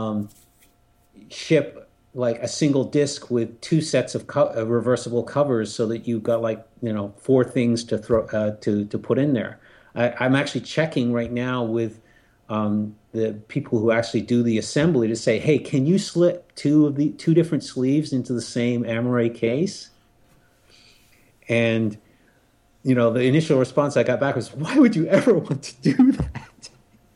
ship like a single disc with two sets of reversible covers, so that you've got like four things to throw to put in there. I'm actually checking right now with the people who actually do the assembly to say, hey, can you slip two different sleeves into the same Amaray case? And the initial response I got back was, why would you ever want to do that?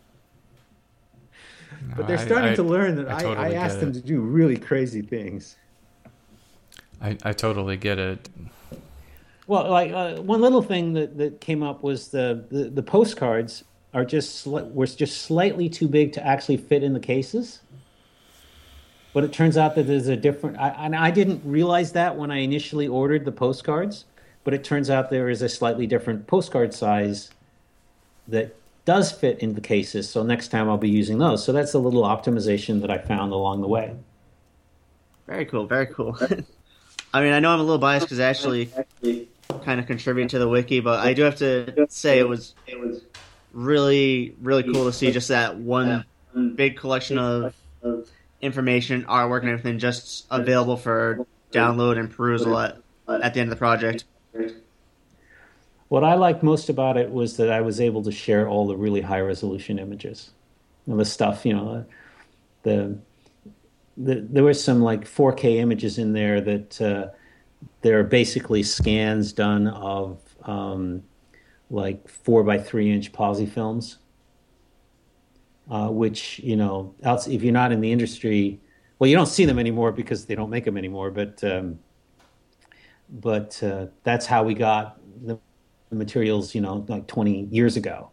But they're starting to learn that I asked them to do really crazy things. I totally get it. Well, like one little thing that came up was the postcards were just slightly too big to actually fit in the cases. But it turns out that there's a different. I didn't realize that when I initially ordered the postcards. But it turns out there is a slightly different postcard size that does fit in the cases. So next time I'll be using those. So that's a little optimization that I found along the way. Very cool. Very cool. I mean, I know I'm a little biased because I actually kind of contribute to the wiki, but I do have to say it was really, really cool to see just that one big collection of information, artwork, and everything just available for download and perusal at the end of the project. What I liked most about it was that I was able to share all the really high resolution images. The stuff, there were some like 4K images in there that they're basically scans done of like 4x3 inch posi films, which if you're not in the industry, well, you don't see them anymore because they don't make them anymore. But that's how we got the materials, like 20 years ago.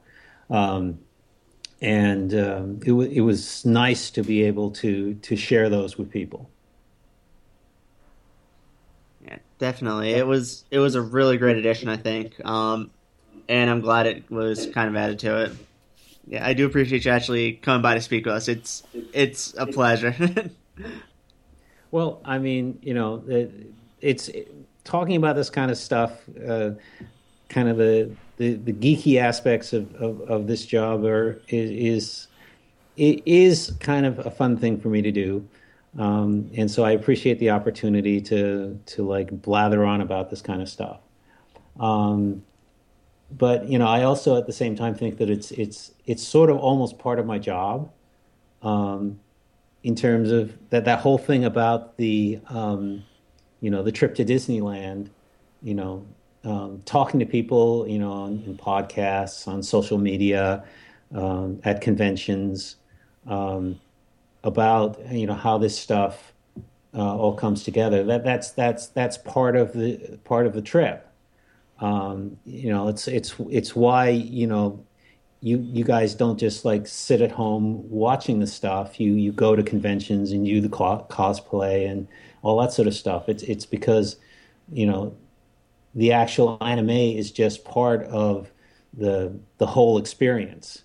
It was nice to be able to share those with people. Yeah, definitely. It was a really great addition, I think. And I'm glad it was kind of added to it. Yeah, I do appreciate you actually coming by to speak with us. It's a pleasure. Well, I mean, it's talking about this kind of stuff, kind of the geeky aspects of this job is kind of a fun thing for me to do. And so I appreciate the opportunity to like blather on about this kind of stuff. But I also at the same time think that it's sort of almost part of my job, in terms of that whole thing about the the trip to Disneyland, you know, talking to people, in podcasts, on social media, at conventions, um, about how this stuff all comes together. That's part of the trip. It's why you guys don't just like sit at home watching the stuff. You go to conventions and you do the cosplay and all that sort of stuff. It's because you know the actual anime is just part of the whole experience.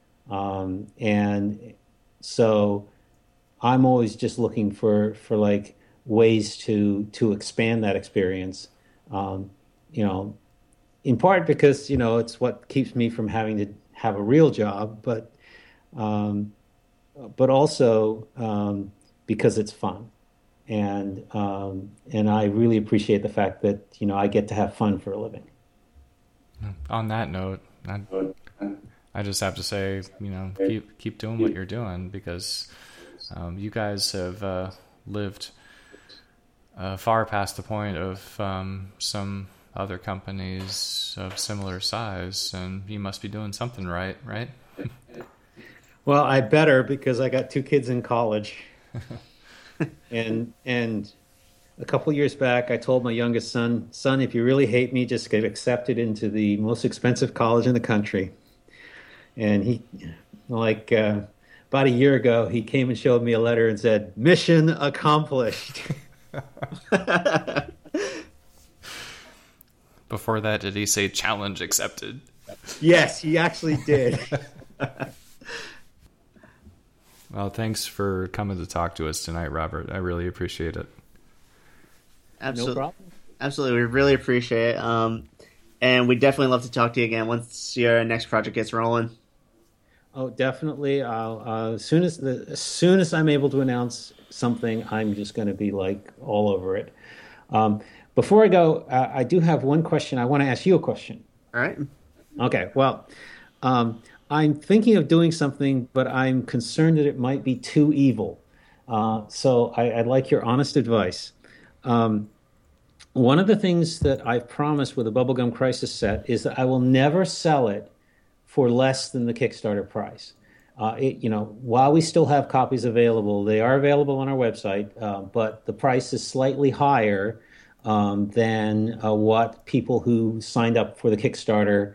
And so I'm always just looking for like ways to expand that experience. Um, you know, in part because it's what keeps me from having to have a real job, um, but also because it's fun, and I really appreciate the fact that I get to have fun for a living. On that note, I just have to say, keep doing what you're doing, because you guys have lived far past the point of some other companies of similar size, and you must be doing something right? Well, I better, because I got two kids in college, and a couple years back, I told my youngest son, if you really hate me, just get accepted into the most expensive college in the country. And he, like, about a year ago, he came and showed me a letter and said, "Mission accomplished." Before that, did he say challenge accepted? Yes, he actually did. Well, thanks for coming to talk to us tonight, Robert. I really appreciate it. Absolutely. No problem. Absolutely. We really appreciate it. And we definitely love to talk to you again once your next project gets rolling. Oh, definitely. I'll as soon as I'm able to announce something, I'm just going to be like all over it. Before I go, I do have one question. I want to ask you a question. All right. Okay. Well, I'm thinking of doing something, but I'm concerned that it might be too evil. So I'd like your honest advice. One of the things that I've promised with the Bubblegum Crisis set is that I will never sell it for less than the Kickstarter price. While we still have copies available, they are available on our website, but the price is slightly higher than what people who signed up for the Kickstarter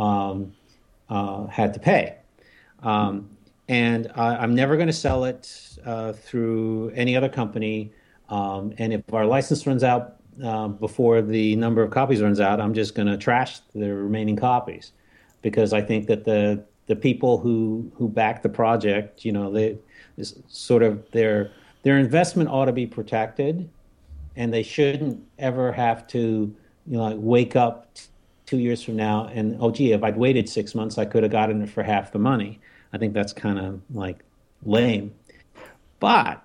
had to pay. And I'm never going to sell it through any other company. And if our license runs out before the number of copies runs out, I'm just going to trash the remaining copies, because I think that the people who back the project, they sort of their investment ought to be protected, and they shouldn't ever have to wake up 2 years from now and, oh gee, if I'd waited 6 months, I could have gotten it for half the money. I think that's kind of like lame. But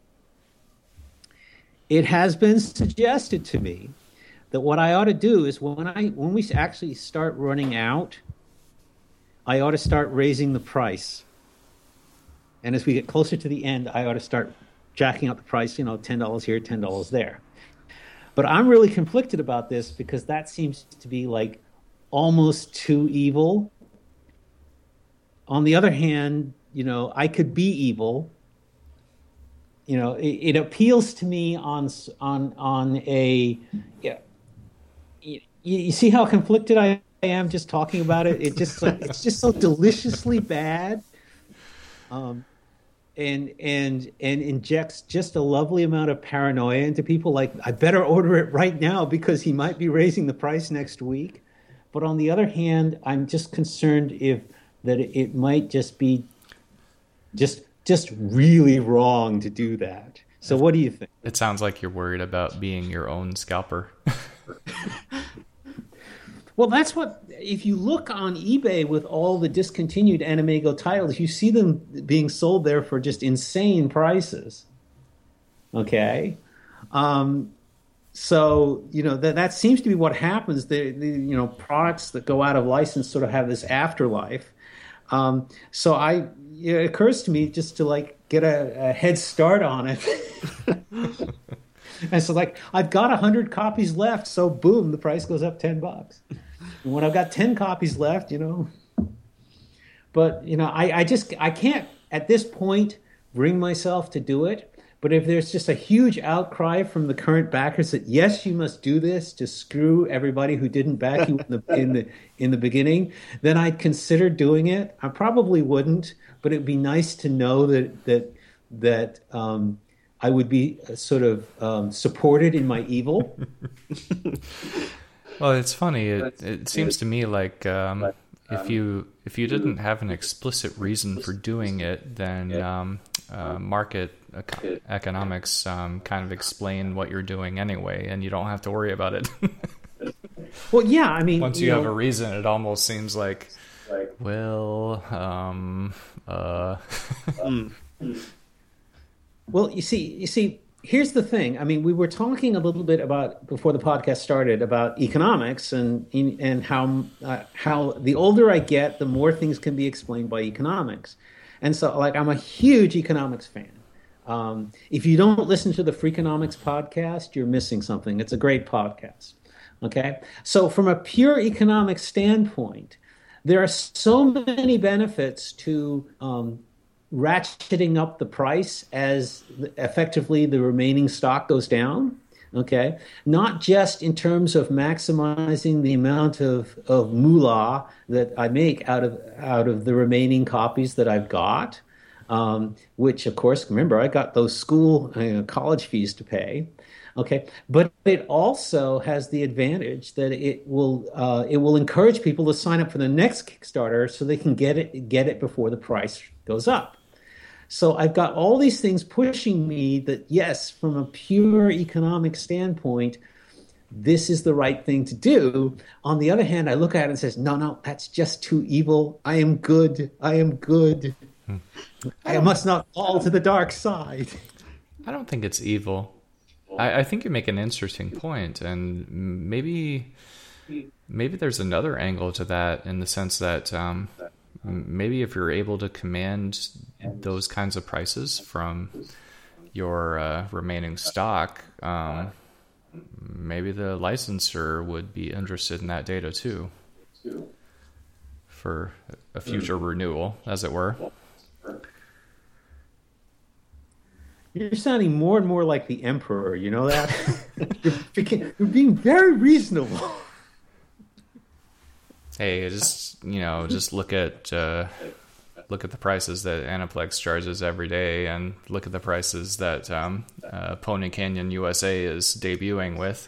it has been suggested to me that what I ought to do is when we actually start running out, I ought to start raising the price. And as we get closer to the end, I ought to start jacking up the price, $10 here, $10 there. But I'm really conflicted about this, because that seems to be like almost too evil. On the other hand, I could be evil. It appeals to me on a. Yeah, you see how conflicted I am just talking about it. It's just so deliciously bad, and injects just a lovely amount of paranoia into people. Like, I better order it right now because he might be raising the price next week. But on the other hand, I'm just concerned that it might just be just really wrong to do that. So what do you think? It sounds like you're worried about being your own scalper. Well, that's what, if you look on eBay with all the discontinued Animego titles, you see them being sold there for just insane prices. Okay? So, that seems to be what happens. The products that go out of license sort of have this afterlife. So it occurs to me just to like get a head start on it. And so like, I've got 100 copies left. So boom, the price goes up $10. And when I've got 10 copies left, but I can't at this point bring myself to do it. But if there's just a huge outcry from the current backers that yes, you must do this to screw everybody who didn't back you in the beginning, then I'd consider doing it. I probably wouldn't, but it'd be nice to know that I would be sort of supported in my evil. Well, it's funny. It seems to me like if you didn't have an explicit reason for doing it, then market economics kind of explain what you're doing anyway, and you don't have to worry about it. Well, yeah, I mean, once you have a reason, it almost seems like, well, Well, you see, here's the thing. I mean, we were talking a little bit about before the podcast started about economics and how the older I get, the more things can be explained by economics. And so, like, I'm a huge economics fan. If you don't listen to the Freakonomics podcast, you're missing something. It's a great podcast. Okay, so from a pure economic standpoint, there are so many benefits to ratcheting up the price as effectively the remaining stock goes down. Okay, not just in terms of maximizing the amount of moolah that I make out of the remaining copies that I've got, which of course, remember, I got those college fees to pay. Okay, but it also has the advantage that it will encourage people to sign up for the next Kickstarter so they can get it before the price goes up. So I've got all these things pushing me that, yes, from a pure economic standpoint, this is the right thing to do. On the other hand, I look at it and says, no, that's just too evil. I am good. I must not fall to the dark side. I don't think it's evil. I think you make an interesting point, and maybe there's another angle to that in the sense that maybe if you're able to command those kinds of prices from your remaining stock, maybe the licensor would be interested in that data too for a future renewal, as it were. You're sounding more and more like the Emperor, you know that? You're being very reasonable. Hey, just look at the prices that Aniplex charges every day, and look at the prices that Pony Canyon USA is debuting with.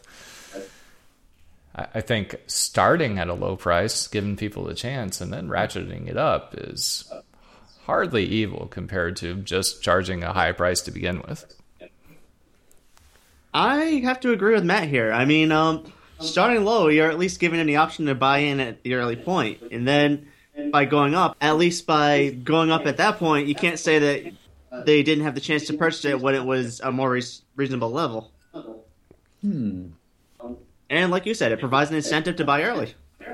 I think starting at a low price, giving people a chance, and then ratcheting it up is hardly evil compared to just charging a high price to begin with. I have to agree with Matt here. I mean, starting low, you're at least given the option to buy in at the early point. And then by going up, at least by going up at that point, you can't say that they didn't have the chance to purchase it when it was a more reasonable level. And like you said, it provides an incentive to buy early.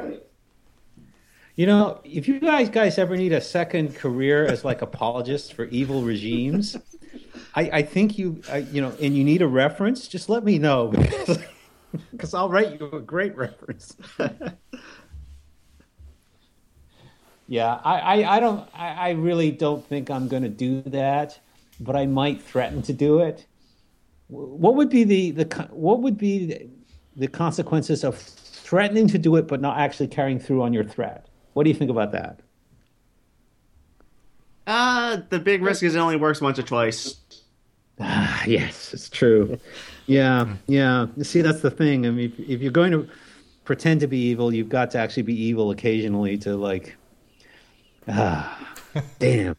You know, if you guys ever need a second career as like apologists for evil regimes, I think and you need a reference, just let me know because I'll write you a great reference. Yeah, I really don't think I'm going to do that, but I might threaten to do it. What would be the consequences of threatening to do it but not actually carrying through on your threat? What do you think about that? The big risk is it only works once or twice. Yes, it's true. Yeah. See, that's the thing. I mean, if you're going to pretend to be evil, you've got to actually be evil occasionally to like, damn.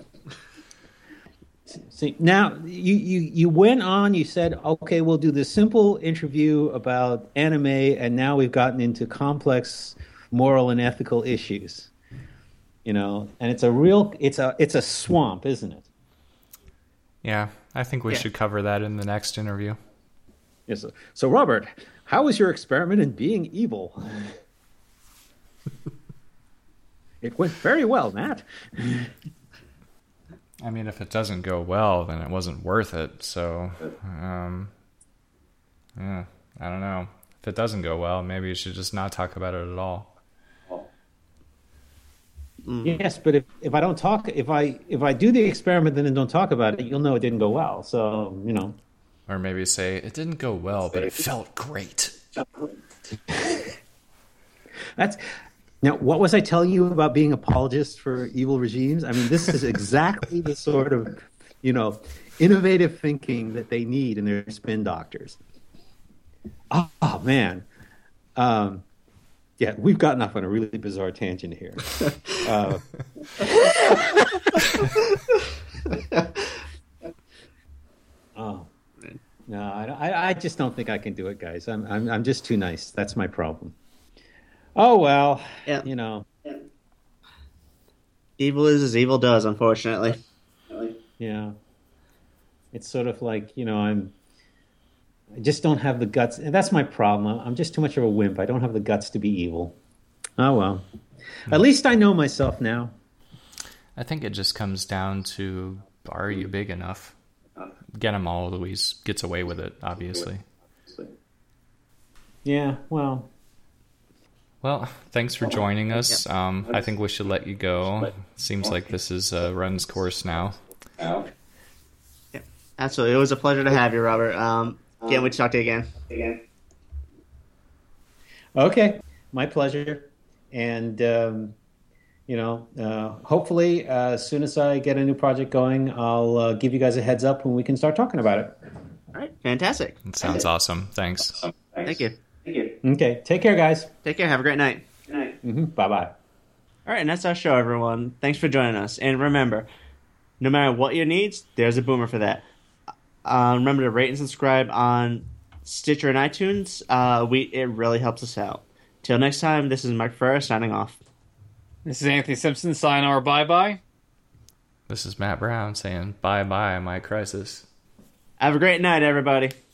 See, now you went on, you said, okay, we'll do this simple interview about anime, and now we've gotten into complex moral and ethical issues, and it's a swamp, isn't it? Yeah, I think we should cover that in the next interview. Yes. So Robert, how was your experiment in being evil? It went very well, Matt. I mean, if it doesn't go well, then it wasn't worth it. So, Yeah, I don't know. If it doesn't go well, maybe you should just not talk about it at all. Yes, but if I don't talk, if I do the experiment and then don't talk about it, you'll know it didn't go well. So, you know. Or maybe say, it didn't go well, but it felt great. That's now. What was I telling you about being apologists for evil regimes? I mean, this is exactly the sort of, innovative thinking that they need in their spin doctors. Oh man, yeah, we've gotten off on a really bizarre tangent here. Oh no, I just don't think I can do it, guys. I'm just too nice. That's my problem. Oh well, Yeah. Evil is as evil does, unfortunately. Yeah. It's sort of like, I just don't have the guts. And that's my problem. I'm just too much of a wimp. I don't have the guts to be evil. Oh well. At least I know myself now. I think it just comes down to, are you big enough? Get 'em all, Louise gets away with it, obviously. Yeah, well. Well, thanks for joining us. I think we should let you go. Seems like this is run its course now. Yeah, absolutely. It was a pleasure to have you, Robert. Can't wait to talk to you again. Okay, my pleasure. And, hopefully as soon as I get a new project going, I'll give you guys a heads up when we can start talking about it. All right, fantastic. It sounds awesome. Thanks. Thank you. Okay, take care, guys. Take care. Have a great night. Bye-bye. All right, and that's our show, everyone. Thanks for joining us. And remember, no matter what your needs, there's a boomer for that. Remember to rate and subscribe on Stitcher and iTunes. It really helps us out. Till next time, this is Mike Ferrer signing off. This is Anthony Simpson signing our bye-bye. This is Matt Brown saying bye-bye, my crisis. Have a great night, everybody.